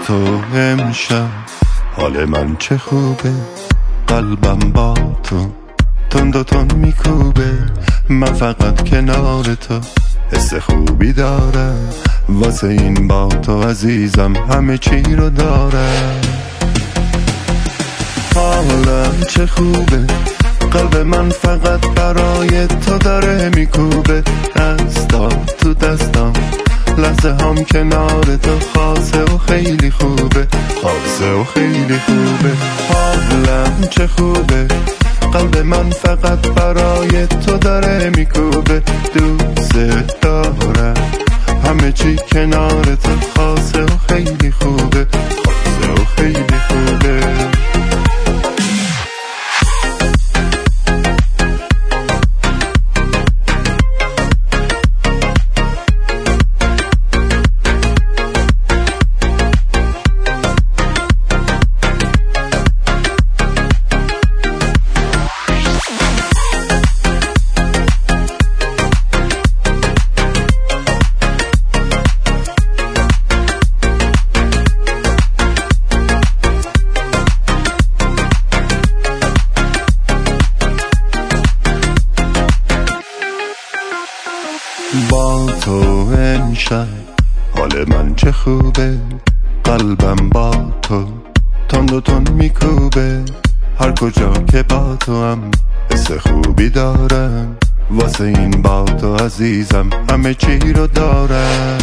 تو امشب حال من چه خوبه، قلبم با تو تند و تند میکوبه. من فقط کنار تو حس خوبی دارم، واسه این با تو عزیزم همه چی رو دارم. حالم چه خوبه، قلب من فقط برای تو داره میکوبه. دستام تو دستام، لحظه هم کنار تو خاصه و خیلی خوبه، خاصه و خیلی خوبه. حالم چه خوبه، قلب من فقط برای تو داره میکوبه. دوست دارم همه چی کنار تو خاصه و خیلی خوبه، خاصه و خیلی خوبه. با تو امشب حال من چه خوبه، قلبم با تو تند و تند میکوبه. هر کجا که با تو هم حس خوبی دارم، واسه این با تو عزیزم همه چی رو دارم.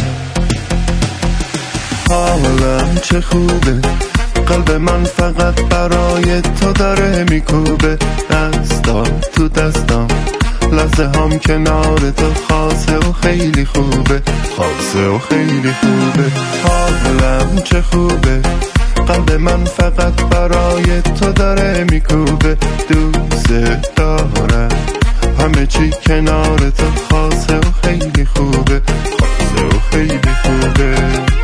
حالم چه خوبه، قلب من فقط برای تو داره میکوبه. دستام تو دستام، لحظه هم کنار تو خاصه و خیلی خوبه، خاصه و خیلی خوبه. حالم چه خوبه، قلب من فقط برای تو داره میکوبه. دوست دارم همه چی کنار تو خاصه و خیلی خوبه، خاصه و خیلی خوبه.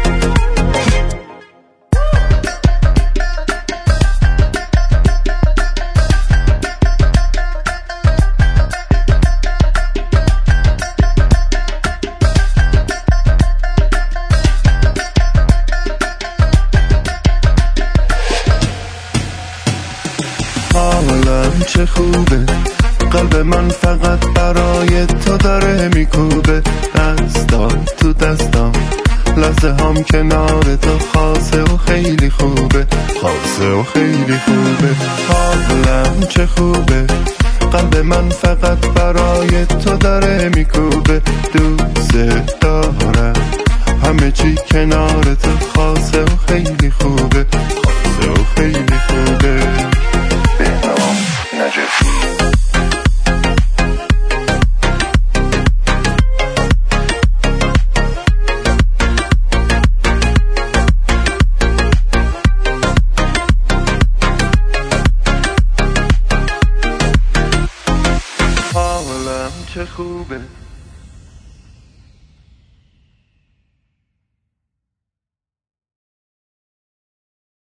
حالم چه خوبه، قلب من فقط برای تو داره میکوبه. دستام تو دستام، لحظه هم کنار تو خاصه و خیلی خوبه، خاصه و خیلی خوبه. حالم چه خوبه، قلب من فقط برای تو داره میکوبه. دوست دارم همه چی کنار تو خاصه و خیلی خوبه، خاصه و خیلی خوبه. حالم چه خوبه،